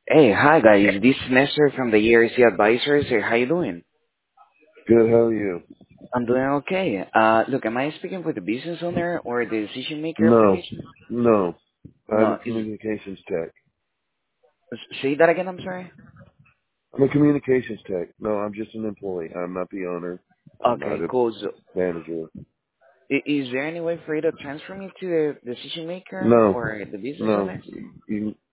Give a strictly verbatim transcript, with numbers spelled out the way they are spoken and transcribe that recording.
Hey, hi guys. This is Nestor from the E R C Advisors. Hey, how you doing? Good, how are you? I'm doing okay. Uh, look, am I speaking with the business owner or the decision maker of the No, business? no. I'm a No, is communications tech. say that again. I'm sorry. I'm a communications tech. No, I'm just an employee. I'm not the owner. I'm not Okay, a cool. So, manager. i- is there any way for you to transfer me to the decision maker No, or the business no. owner? You,